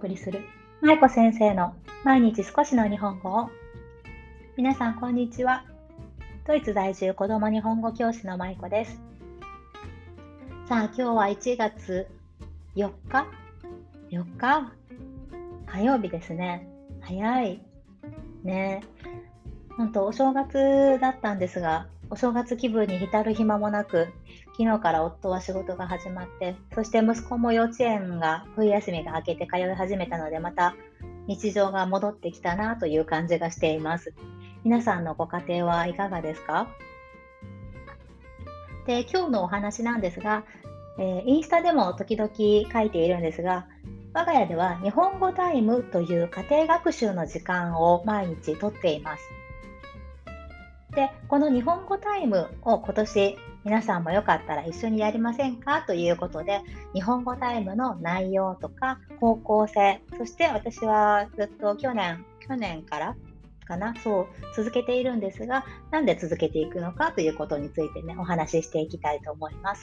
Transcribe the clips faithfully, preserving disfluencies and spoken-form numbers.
送りする舞子先生の毎日少しの日本語を。皆さんこんにちは。ドイツ在住子ども日本語教師の舞子です。さあ今日はいちがつよっかよっか火曜日ですね。早いね。本当お正月だったんですが、お正月気分に浸る暇もなく、昨日から夫は仕事が始まって、そして息子も幼稚園が冬休みが明けて通い始めたので、また日常が戻ってきたなという感じがしています。皆さんのご家庭はいかがですか？で、今日のお話なんですが、えーインスタでも時々書いているんですが、我が家では日本語タイムという家庭学習の時間を毎日とっています。で、この日本語タイムを今年皆さんもよかったら一緒にやりませんかということで、日本語タイムの内容とか方向性、そして私はずっと去年、去年からかな、そう続けているんですが、なんで続けていくのかということについてね、お話ししていきたいと思います。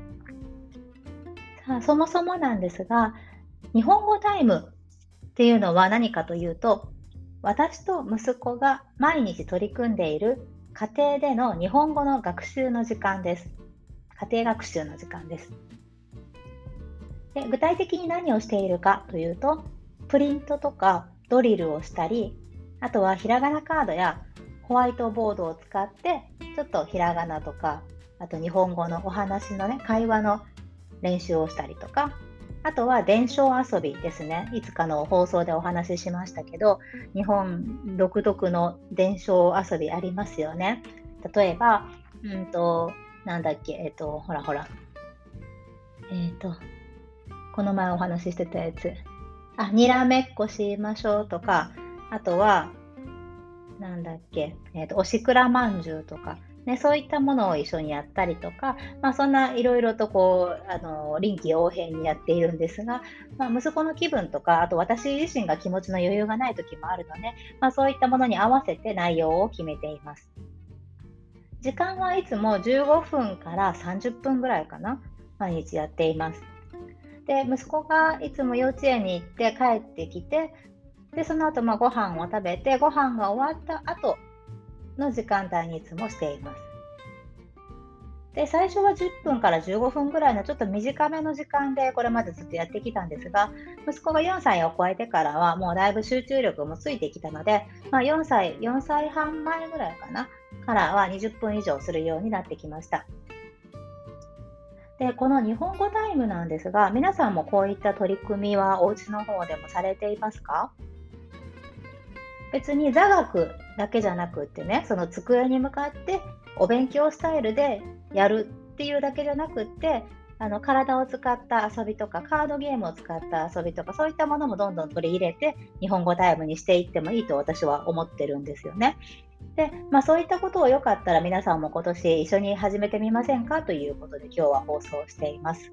さあ、そもそもなんですが、日本語タイムっていうのは何かというと、私と息子が毎日取り組んでいる家庭での日本語の学習の時間です。家庭学習の時間です。で、具体的に何をしているかというと、プリントとかドリルをしたり、あとはひらがなカードやホワイトボードを使って、ちょっとひらがなとか、あと日本語のお話のね、会話の練習をしたりとか、あとは伝承遊びですね。いつかの放送でお話ししましたけど、日本独特の伝承遊びありますよね。例えば、うんと、なんだっけ、えっと、ほらほら、えっと、この前お話ししてたやつ。あ、にらめっこしましょうとか、あとは、なんだっけ、えっと、おしくらまんじゅうとか、ね、そういったものを一緒にやったりとか、まあ、そんないろいろとこう、あの、臨機応変にやっているんですが、まあ、息子の気分とか、あと私自身が気持ちの余裕がない時もあるので、まあ、そういったものに合わせて内容を決めています。時間はいつもじゅうごふんからさんじゅっぷんぐらいかな、毎日やっています。で、息子がいつも幼稚園に行って帰ってきて、で、その後、まあ、ご飯を食べて、ご飯が終わった後の時間帯にいつもしています。で、最初はじゅっぷんからじゅうごふんぐらいのちょっと短めの時間でこれまでずっとやってきたんですが、息子がよんさいを超えてからはもうだいぶ集中力もついてきたので、まあ、よんさい、よんさいはん前ぐらいかなからはにじゅっぷん以上するようになってきました。で、この日本語タイムなんですが、皆さんもこういった取り組みはお家の方でもされていますか？別に座学だけじゃなくってね、その机に向かってお勉強スタイルでやるっていうだけじゃなくって、あの体を使った遊びとかカードゲームを使った遊びとかそういったものもどんどん取り入れて日本語タイムにしていってもいいと私は思ってるんですよね。で、まあ、そういったことをよかったら皆さんも今年一緒に始めてみませんかということで今日は放送しています。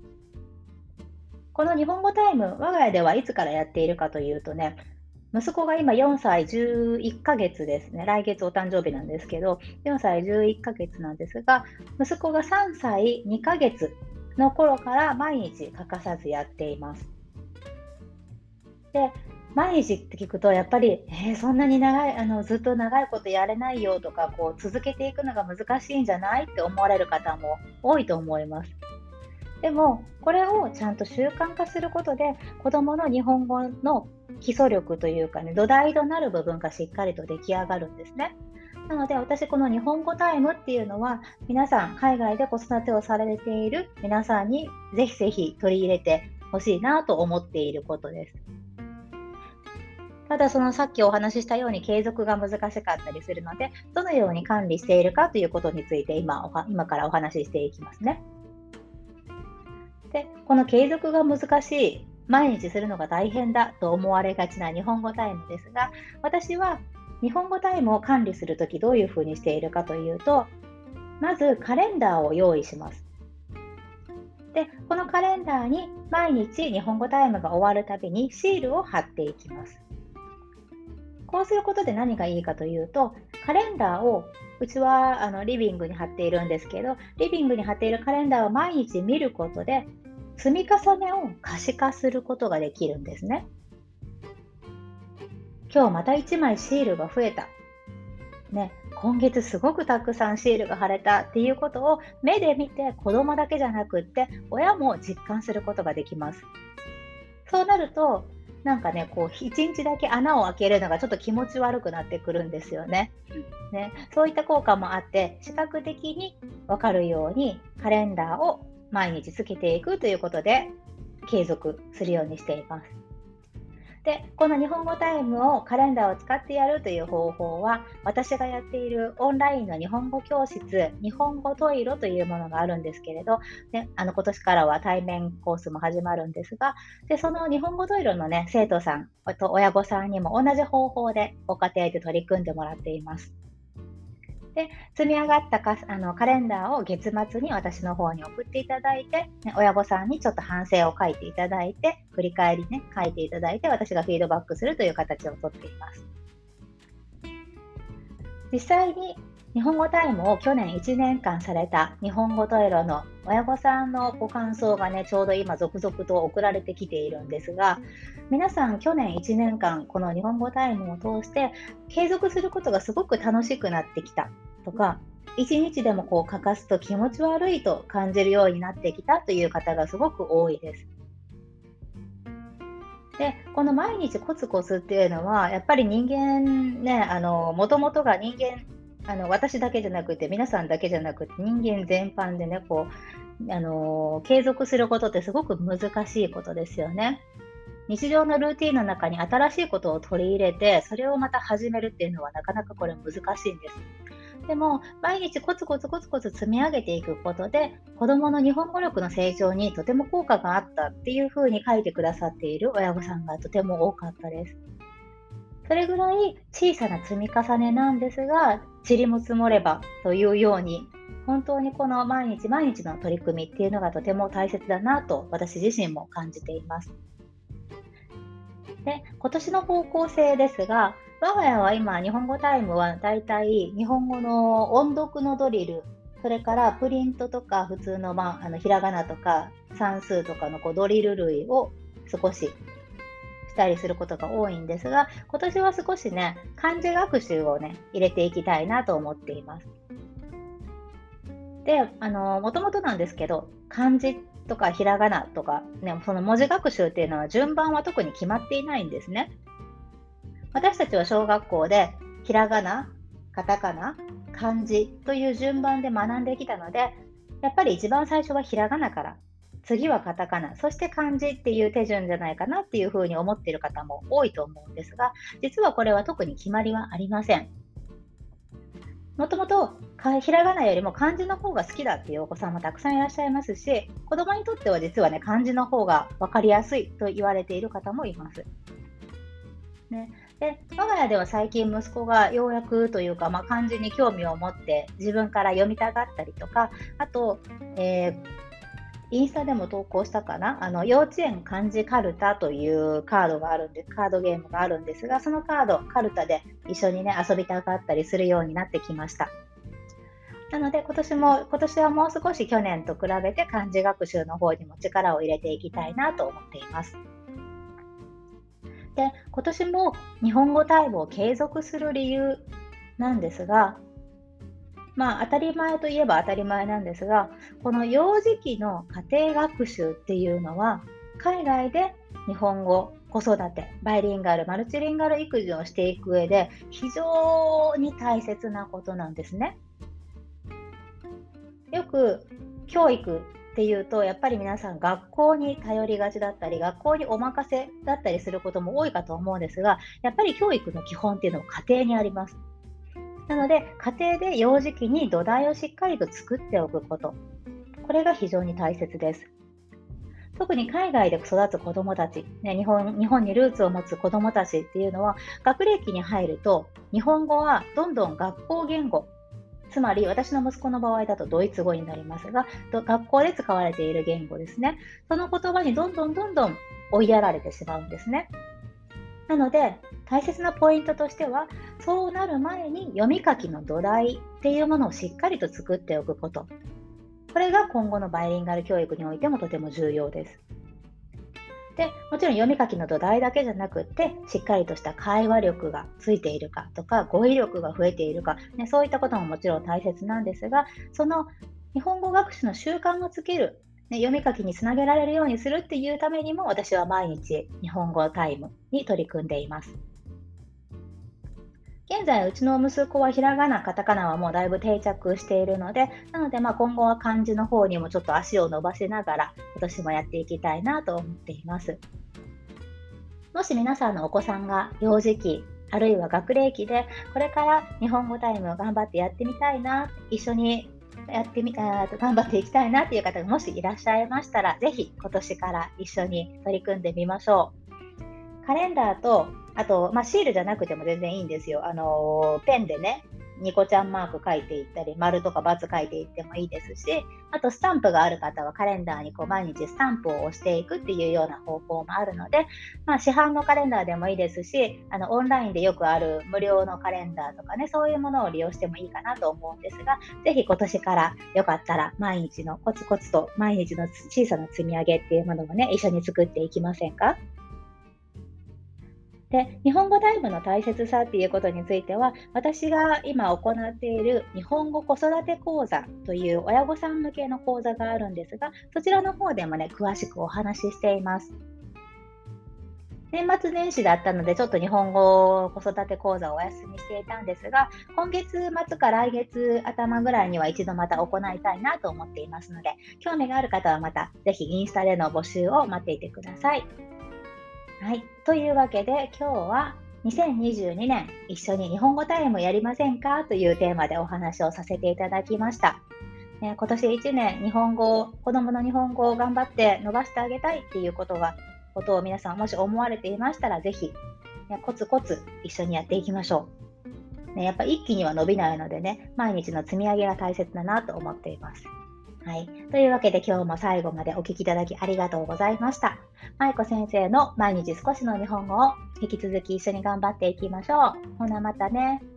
この日本語タイム、我が家ではいつからやっているかというとね、息子が今よんさいじゅういっかげつですね。来月お誕生日なんですけど、よんさいじゅういっかげつなんですが、息子がさんさいにかげつの頃から毎日欠かさずやっています。で、毎日って聞くと、やっぱり、えー、そんなに長い、あの、ずっと長いことやれないよとか、こう、続けていくのが難しいんじゃないって思われる方も多いと思います。でも、これをちゃんと習慣化することで、子どもの日本語の基礎力というかね、土台となる部分がしっかりと出来上がるんですね。なので、私この日本語タイムっていうのは、皆さん、海外で子育てをされている皆さんにぜひぜひ取り入れてほしいなと思っていることです。ただ、そのさっきお話ししたように継続が難しかったりするので、どのように管理しているかということについて今、おは今からお話ししていきますね。で、この継続が難しい、毎日するのが大変だと思われがちな日本語タイムですが、私は日本語タイムを管理するときどういうふうにしているかというと、まずカレンダーを用意します。で、このカレンダーに毎日日本語タイムが終わるたびにシールを貼っていきます。こうすることで何がいいかというと、カレンダーをうちはあのリビングに貼っているんですけど、リビングに貼っているカレンダーを毎日見ることで、 積み重ねを可視化することができるんですね。今日またいちまいシールが増えた。ね、今月すごくたくさんシールが貼れたっていうことを目で見て、子供だけじゃなくって親も実感することができます。そうなると、なんかね、こう一日だけ穴を開けるのがちょっと気持ち悪くなってくるんですよね。ね、そういった効果もあって、視覚的に分かるようにカレンダーを毎日つけていくということで継続するようにしています。で、この日本語タイムをカレンダーを使ってやるという方法は、私がやっているオンラインの日本語教室、日本語トイロというものがあるんですけれど、ね、あの今年からは対面コースも始まるんですが、でその日本語トイロの、ね、生徒さんと親御さんにも同じ方法でご家庭で取り組んでもらっています。で、積み上がったかあのカレンダーを月末に私の方に送っていただいて、ね、親御さんにちょっと反省を書いていただいて、振り返りね、書いていただいて、私がフィードバックするという形をとっています。実際に日本語タイムを去年いちねんかんされた日本語トイロの親御さんのご感想がね、ちょうど今続々と送られてきているんですが、皆さん去年いちねんかんこの日本語タイムを通して継続することがすごく楽しくなってきたとか、一日でもこう欠かすと気持ち悪いと感じるようになってきたという方がすごく多いです。で、この毎日コツコツっていうのは、やっぱり人間ね、あの、もともとが人間、あの、私だけじゃなくて、皆さんだけじゃなくて、人間全般でね、こう、あの、継続することってすごく難しいことですよね。日常のルーティンの中に新しいことを取り入れて、それをまた始めるっていうのはなかなかこれ難しいんです。でも、毎日コツコツコツコツ積み上げていくことで、子どもの日本語力の成長にとても効果があったっていうふうに書いてくださっている親御さんがとても多かったです。それぐらい小さな積み重ねなんですが、塵も積もればというように、本当にこの毎日毎日の取り組みっていうのがとても大切だなと私自身も感じています。で、今年の方向性ですが、我が家は今、日本語タイムはだいたい日本語の音読のドリル、それからプリントとか普通の、まあ、あのひらがなとか算数とかのこうドリル類を少ししたりすることが多いんですが、今年は少しね、漢字学習をね、入れていきたいなと思っています。で、あの、もともとなんですけど、漢字とかひらがなとか、ね、その文字学習っていうのは順番は特に決まっていないんですね。私たちは小学校でひらがな、カタカナ、漢字という順番で学んできたので、やっぱり一番最初はひらがなから、次はカタカナ、そして漢字っていう手順じゃないかなっていうふうに思っている方も多いと思うんですが、実はこれは特に決まりはありません。もともとひらがなよりも漢字の方が好きだっていうお子さんもたくさんいらっしゃいますし、子供にとっては実はね、漢字の方が分かりやすいと言われている方もいます。ね、で我が家では最近息子がようやくというか、まあ、漢字に興味を持って自分から読みたがったりとか、あと、えーインスタでも投稿したかな、あの幼稚園漢字カルタというカードがあるんで、カードゲームがあるんですが、そのカード、カルタで一緒にね、遊びたがったりするようになってきました。なので今年も、今年はもう少し去年と比べて漢字学習の方にも力を入れていきたいなと思っています。で、今年も日本語タイムを継続する理由なんですが、まあ当たり前といえば当たり前なんですが、この幼児期の家庭学習っていうのは、海外で日本語、子育て、バイリンガル、マルチリンガル育児をしていく上で非常に大切なことなんですね。よく教育っていうと、やっぱり皆さん学校に頼りがちだったり、学校にお任せだったりすることも多いかと思うんですが、やっぱり教育の基本っていうのは家庭にあります。なので、家庭で幼児期に土台をしっかりと作っておくこと、これが非常に大切です。特に海外で育つ子どもたち、ね、日本、日本にルーツを持つ子どもたちっていうのは、学齢期に入ると、日本語はどんどん学校言語、つまり私の息子の場合だとドイツ語になりますが、学校で使われている言語ですね。その言葉にどんどんどんどん追いやられてしまうんですね。なので、大切なポイントとしては、そうなる前に読み書きの土台っていうものをしっかりと作っておくこと。 これが今後のバイリンガル教育においてもとても重要です。で、もちろん読み書きの土台だけじゃなくって、しっかりとした会話力がついているかとか、語彙力が増えているか、ね、そういったことももちろん大切なんですが、その日本語学習の習慣をつける、ね、読み書きにつなげられるようにするっていうためにも、私は毎日日本語タイムに取り組んでいます。現在、うちの息子はひらがな、カタカナはもうだいぶ定着しているので、なのでまあ今後は漢字の方にもちょっと足を伸ばしながら、今年もやっていきたいなと思っています。もし皆さんのお子さんが幼児期、あるいは学齢期で、これから日本語タイムを頑張ってやってみたいな、一緒にやってみあー頑張っていきたいなという方がもしいらっしゃいましたら、ぜひ今年から一緒に取り組んでみましょう。カレンダーと、あと、まあ、シールじゃなくても全然いいんですよ。あのーペンでね、ニコちゃんマーク書いていったり、丸とか×書いていってもいいですし、あとスタンプがある方はカレンダーにこう毎日スタンプを押していくっていうような方法もあるので、まあ、市販のカレンダーでもいいですし、あのオンラインでよくある無料のカレンダーとかね、そういうものを利用してもいいかなと思うんですが、ぜひ今年からよかったら毎日のコツコツと毎日の小さな積み上げっていうものもね、一緒に作っていきませんか？で、日本語タイムの大切さっていうことについては、私が今行っている日本語子育て講座という親御さん向けの講座があるんですが、そちらの方でもね、詳しくお話ししています。年末年始だったので、ちょっと日本語子育て講座をお休みしていたんですが、今月末か来月頭ぐらいには一度また行いたいなと思っていますので、興味がある方はまたぜひインスタでの募集を待っていてください。はい。というわけで、今日はにせんにじゅうにねん一緒に日本語タイムやりませんかというテーマでお話をさせていただきました。ね、今年いちねん日本語を、子供の日本語を頑張って伸ばしてあげたいっていうことが、ことを皆さんもし思われていましたら、ぜひ、ね、コツコツ一緒にやっていきましょう。ね、やっぱ一気には伸びないのでね、毎日の積み上げが大切だなと思っています。はい。というわけで今日も最後までお聞きいただきありがとうございました。まいこ先生の毎日少しの日本語を引き続き一緒に頑張っていきましょう。ほなまたね。